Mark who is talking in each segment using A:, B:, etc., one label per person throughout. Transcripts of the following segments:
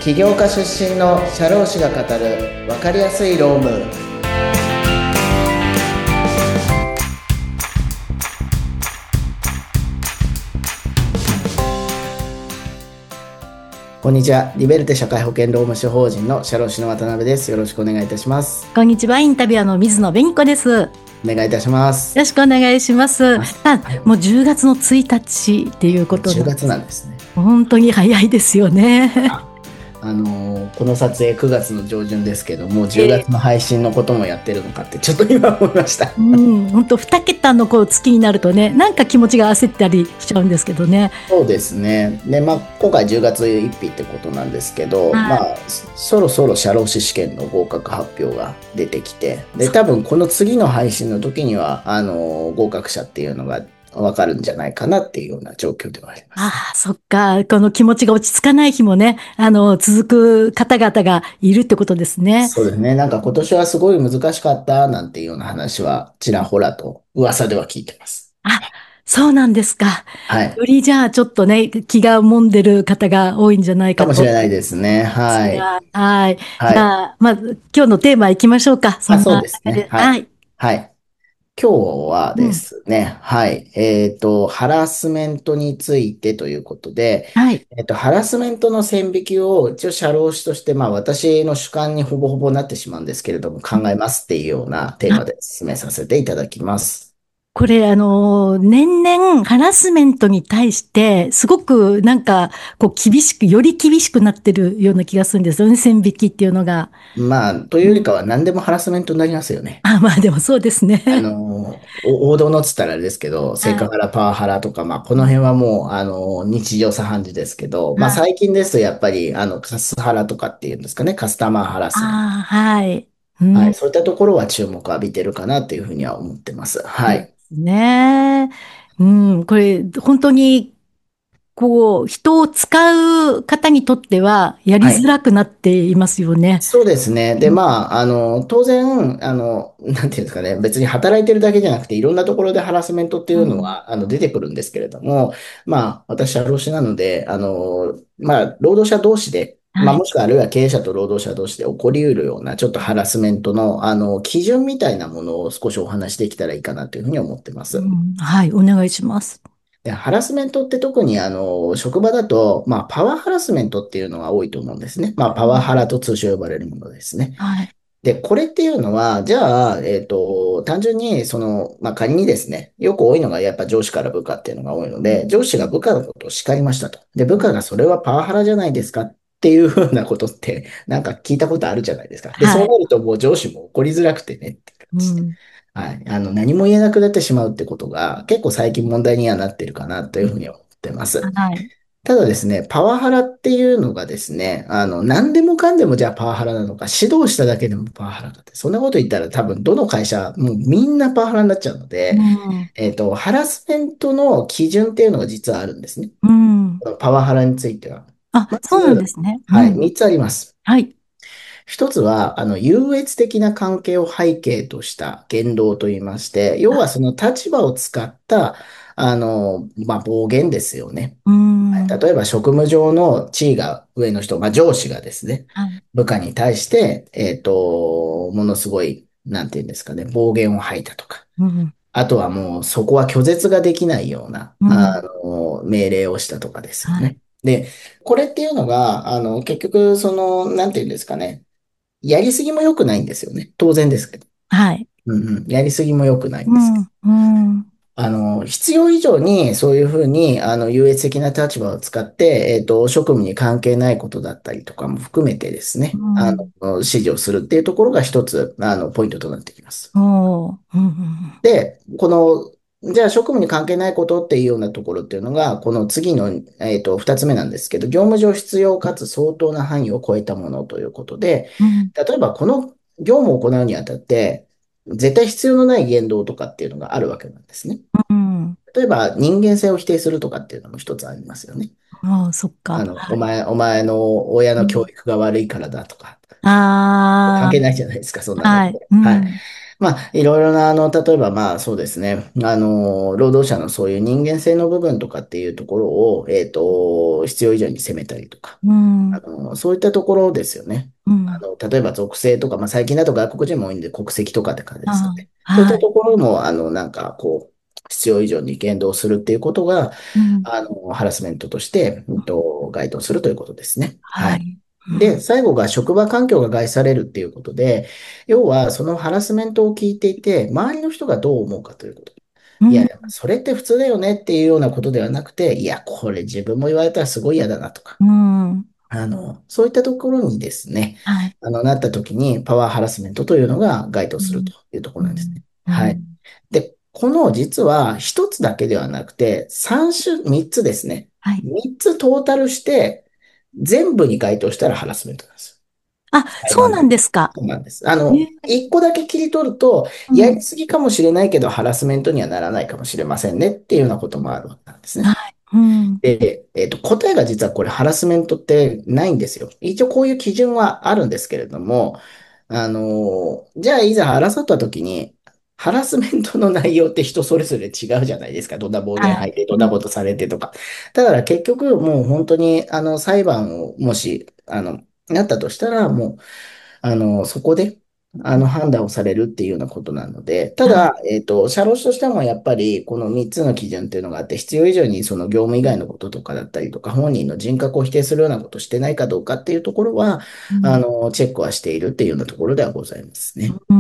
A: 起業家出身の社労士が語る分かりやすい労務。こんにちは。リベルテ社会保険労務士法人の社労士の渡辺です。よろしくお願いいたします。
B: こんにちは。インタビュアーの水野紅子です。よ
A: お願いいたします。
B: ろしくお願いします。もう10月の1日っていうこと
A: 10月なんですね。
B: 本当に早いですよね。
A: この撮影9月の上旬ですけども、10月の配信のこともやってるのかってちょっと今思いました。
B: 本当2桁の月になるとね、なんか気持ちが焦ったりしちゃうんですけどね。
A: そうですね。で、今回10月1日ってことなんですけど、そろそろ社労士試験の合格発表が出てきて、で、多分この次の配信の時には、合格者っていうのがわかるんじゃないかなっていうような状況ではあります。
B: ああ、そっか。この気持ちが落ち着かない日もね、続く方々がいるってことですね。
A: そうですね。なんか今年はすごい難しかったなんていうような話はちらほらと噂では聞いてます。
B: あ、そうなんですか。
A: はい。
B: よりじゃあちょっとね、気が揉んでる方が多いんじゃないかと。
A: かもしれないですね。はい。
B: はい。
A: はい。
B: 今日のテーマ行きましょうか。そん
A: そう
B: な
A: ですね。
B: 中で。
A: はい。
B: はい。
A: はい。今日はで
B: うん。
A: すね、はい。ハラスメントについてということで、
B: はい。
A: ハラスメントの線引きを一応社労士として、私の主観にほぼほぼなってしまうんですけれども、考えますっていうようなテーマで進めさせていただきます。
B: これ、年々ハラスメントに対して、すごくなんか、厳しく、より厳しくなってるような気がするんですよね、線引きっていうのが。
A: という
B: うん。
A: よりかは何でもハラスメントになりますよね。
B: でもそうですね。
A: 王道のっつったらあれですけど、セ
B: はい。
A: クハラ、パワハラとか、この
B: うん。
A: 辺はもう、日常茶飯事ですけど、
B: はい。
A: 最近ですとやっぱり、カスハラとかっていうんですかね、カスタマーハラスメント。
B: はい。う
A: はい、
B: ん。
A: そういったところは注目を浴びてるかなっていうふうには思ってます。はい。
B: そうですね。うん。これ、本当に、人を使う方にとっては、やり
A: はい。
B: づらくなっていますよね。
A: そうですね。で、
B: うん。
A: 当然、なんていうんですかね、別に働いてるだけじゃなくて、いろんなところでハラスメントっていうの
B: うん。
A: は、出てくるんですけれども、私は労使なので、労働者同士で、
B: はい。
A: もしくはあるいは経営者と労働者同士で起こり得るような、ちょっとハラスメントの、基準みたいなものを少しお話しできたらいいかなというふうに思ってます。
B: うん。はい。お願いします。
A: で、ハラスメントって特に職場だと、パワーハラスメントっていうのが多いと思うんですね。パワハラと通称呼ばれるものですね。
B: はい。
A: で、これっていうのは、じゃあ、単純に、仮にですね、よく多いのがやっぱ上司から部下っていうのが多いので、上司が部下のことを叱りましたと。で、部下がそれはパワハラじゃないですかっていうふうなことって、なんか聞いたことあるじゃないですか。で、そう
B: はい。
A: なるともう上司も怒りづらくてねって感じで。
B: うん。
A: はい。何も言えなくなってしまうってことが結構最近問題にはなってるかなというふうに思ってます。
B: はい。
A: ただですね、パワハラっていうのがですね、何でもかんでもじゃあパワハラなのか、指導しただけでもパワハラかって、そんなこと言ったら多分どの会社、もうみんなパワハラになっちゃうの
B: う
A: で、
B: ん。
A: ハラスメントの基準っていうのが実はあるんですね。
B: うん。
A: このパワハラについては。ま
B: そうなんで
A: ず、
B: すね。う
A: はい、
B: ん。
A: 3つあります。
B: はい。
A: 一つは、優越的な関係を背景とした言動といいまして、要はその立場を使った、暴言ですよね。
B: うん。
A: 例えば職務上の地位が上の人、上司がですね、
B: はい。
A: 部下に対して、ものすごい、なんていうんですかね、暴言を吐いたとか、
B: うん。
A: あとはもうそこは拒絶ができないような、
B: うん。
A: 命令をしたとかですよ
B: はい。
A: ね。で、これっていうのが、結局、なんていうんですかね、やりすぎも良くないんですよね。当然ですけど。
B: はい。
A: やりすぎも良くないんですけど。
B: うん。うん。
A: 必要以上にそういうふうに、優越的な立場を使って、職務に関係ないことだったりとかも含めてです
B: う
A: ね、
B: ん。
A: 指示をするっていうところが一つ、ポイントとなってきます。
B: おー。うん。うん。
A: で、じゃあ職務に関係ないことっていうようなところっていうのが、この次の、二つ目なんですけど、業務上必要かつ相当な範囲を超えたものということで、
B: うん。
A: 例えばこの業務を行うにあたって、絶対必要のない言動とかっていうのがあるわけなんですね。
B: うん。
A: 例えば人間性を否定するとかっていうのも一つありますよね。
B: ああ、そっか。はい。
A: お前の親の教
B: うん。
A: 育が悪いからだとか、関係
B: あ
A: ないじゃないですか、そんな
B: あ、はい。
A: のって。はい。
B: うん。
A: まあ、いろいろな、例えば、まあ、そうですね。労働者のそういう人間性の部分とかっていうところを、必要以上に責めたりとか、
B: うん、
A: そういったところですよね。
B: うん。
A: 例えば属性とか、まあ、最近だと外国人も多いんで、国籍とかって感じですよ
B: あ
A: ね。
B: あ、
A: そういった
B: はい。
A: ところも、なんか、こう、必要以上に言動するっていうことが、
B: うん、
A: ハラスメントとして、該当するということですね。はい。
B: はい。う
A: で、
B: ん、
A: 最後が職場環境が害されるっていうことで、要はそのハラスメントを聞いていて、周りの人がどう思うかということ。いや、
B: うん、
A: それって普通だよねっていうようなことではなくて、いや、これ自分も言われたらすごい嫌だなとか、
B: うん、
A: そういったところにですね、
B: はい。
A: なった時にパワーハラスメントというのが該当する
B: うん、
A: というところなんですね。
B: うん、う
A: はい。
B: ん。
A: で、この実は一つだけではなくて、三つですね。
B: はい。
A: 三つトータルして、全部に該当したらハラスメントなんです。
B: あ、そうなんですか。
A: そうなんです。
B: え、
A: 一個だけ切り取ると、
B: うん。
A: やりすぎかもしれないけど、ハラスメントにはならないかもしれませんねっていうようなこともあるわけなんですね。
B: はい。うん。
A: で、答えが実はこれハラスメントってないんですよ。一応こういう基準はあるんですけれども、じゃあいざ争った時に、ハラスメントの内容って人それぞれ違うじゃないですか。どんな暴言
B: はい。
A: 吐いて、どん
B: うん。
A: なことされてとか。だから結局もう本当に、裁判をもし、なったとしたら、もう、そこで、判断をされるっていうようなことなので、た
B: はい。
A: だ、社労士としてもやっぱり、この3つの基準っていうのがあって、必要以上にその業務以外のこととかだったりとか、本人の人格を否定するようなことをしてないかどうかっていうところは、
B: うん。
A: チェックはしているっていうようなところではございますね。
B: うん。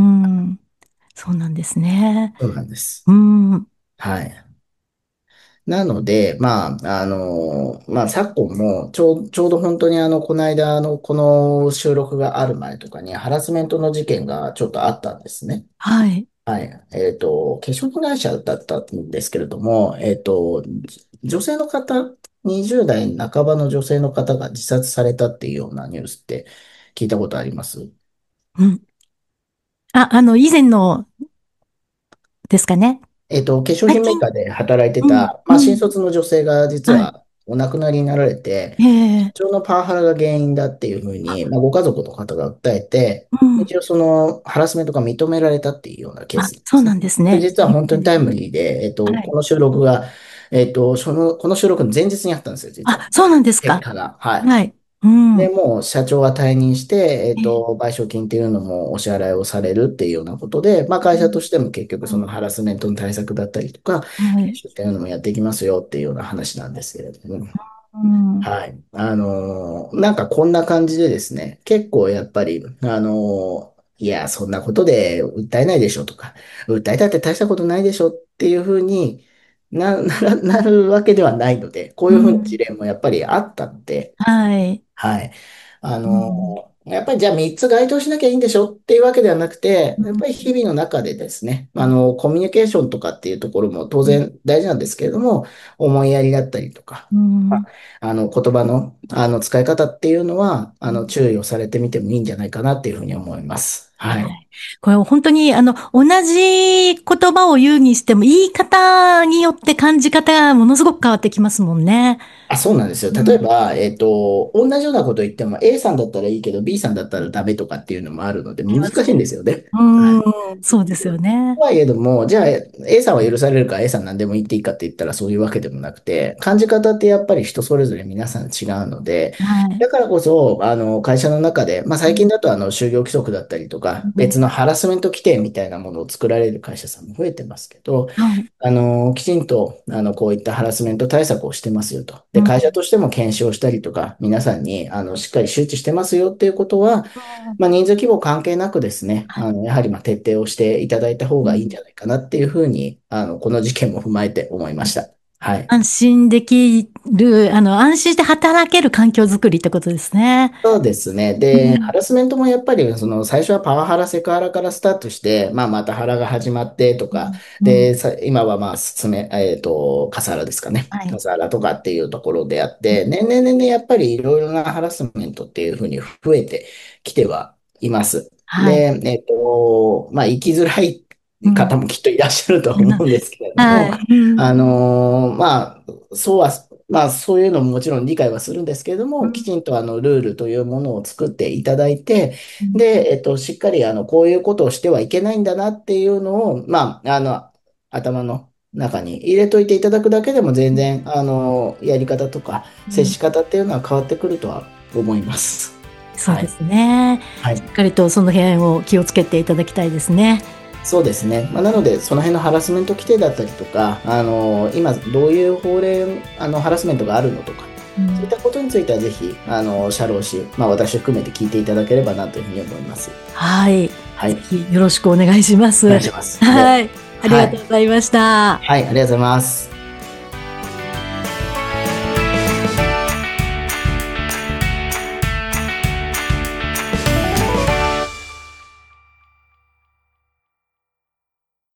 B: そうなんですね。
A: そうなんです。
B: うん。
A: はい。なので、まあ、昨今も、ちょうど本当にこの間、この収録がある前とかに、ハラスメントの事件がちょっとあったんですね。
B: はい。
A: はい。化粧品会社だったんですけれども、女性の方、20代半ばの女性の方が自殺されたっていうようなニュースって聞いたことあります？
B: うん。あ、以前のですかね。
A: 化粧
B: 最近。
A: 品メーカーで働いて
B: うん。
A: た、まあ、新
B: うん。
A: 卒の女性が実
B: はい。
A: はお亡くなりになられて、
B: ええ。
A: 社長のパワハラが原因だっていうふうに、まあ、ご家族の方が訴えて、
B: うん。
A: 一応そのハラスメントが認められたっていうようなケー
B: あ、
A: スなんですね。
B: そうなんです
A: これ
B: ね。
A: 実は本当にタイ
B: ええ。
A: ムリーで、
B: はい。
A: この収録が、この収録の前日にあったんですよ、実は。
B: あ、そうなんですか。
A: 結果が。はい。
B: はい。う
A: で、
B: ん。
A: もう社長が退任して、
B: ええ。
A: 賠償金っていうのもお支払いをされるっていうようなことで、まあ会社としても結局そのハラスメントの対策だったりとか、
B: うん。はい。
A: 研修っていうのもやっていきますよっていうような話なんですけれども。
B: うん。
A: はい。なんかこんな感じでですね、結構やっぱり、いや、そんなことで訴えないでしょとか、訴えたって大したことないでしょっていうふうになるわけではないので、こういうふうな事
B: うん。
A: 例もやっぱりあったので、
B: はい。
A: はい。
B: うん。
A: やっぱりじゃあ3つ該当しなきゃいいんでしょっていうわけではなくて、
B: うん。
A: やっぱり日々の中でですね、コミュニケーションとかっていうところも当
B: うん。
A: 然大事なんですけれども、思いやりだったりとか、
B: うん。
A: 言葉の、使い方っていうのは、
B: うん。
A: 注意をされてみてもいいんじゃないかなっていうふうに思います。はい。
B: はい。これ本当に、同じ言葉を言うにしても、言い方によって感じ方がものすごく変わってきますもんね。
A: あ、そうなんですよ。
B: うん。
A: 例えば、同じようなこと言っても A さんだったらいいけど B さんだったらダメとかっていうのもあるので難しいんですよね。はい。
B: うん、そうですよね。
A: とはいえども、じゃあ A さんは許されるから A さん何でも言っていいかって言ったらそういうわけでもなくて、感じ方ってやっぱり人それぞれ皆さん違うので、
B: はい。
A: だからこそ、会社の中で、まあ最近だと就業規則だったりとか、
B: うん。
A: 別のハラスメント規定みたいなものを作られる会社さんも増えてますけど、
B: はい。
A: きちんと、こういったハラスメント対策をしてますよと。で、
B: うん。
A: 会社としても検証したりとか、皆さんに、しっかり周知してますよっていうことは、まあ、人数規模関係なくですね、やはり、まあ、徹底をしていただいた方
B: うん。
A: がいいんじゃないかなっていうふうに、この事件も踏まえて思いました。はい。
B: 安心できる、安心して働ける環境づくりってことですね。
A: そうですね。で、ハ
B: うん。
A: ラスメントもやっぱり、最初はパワハラ、セクハラからスタートして、まあ、またハラが始まってとか、
B: うん。うん。
A: で、今はまあ、カスハラですかね。
B: はい。
A: カスハラとかっていうところであって、年々やっぱりいろいろなハラスメントっていうふうに増えてきてはいます。
B: はい。
A: で、まあ、生きづらい
B: うん。
A: 方もきっといらっしゃるとは思うんですけれども、
B: はい。うん。
A: まあ、そうはそういうのももちろん理解はするんですけれども、きちんとルールというものを作っていただいて、で、しっかりこういうことをしてはいけないんだなっていうのを、頭の中に入れといていただくだけでも全然、やり方とか接し方っていうのは変わってくるとは思います。
B: そうですね。
A: はい。
B: しっかりとその辺を気をつけていただきたいですね。
A: そうですね。なので、その辺のハラスメント規定だったりとか、今どういう法令、ハラスメントがあるのとか、そういったことについてはぜひ、社労士、私を含めて聞いていただければなというふうに思います。
B: はい。
A: はい。
B: ぜひよろしくお願いします。
A: お願いします。
B: はい。ありがとうございました。
A: はい、ありがとうございます。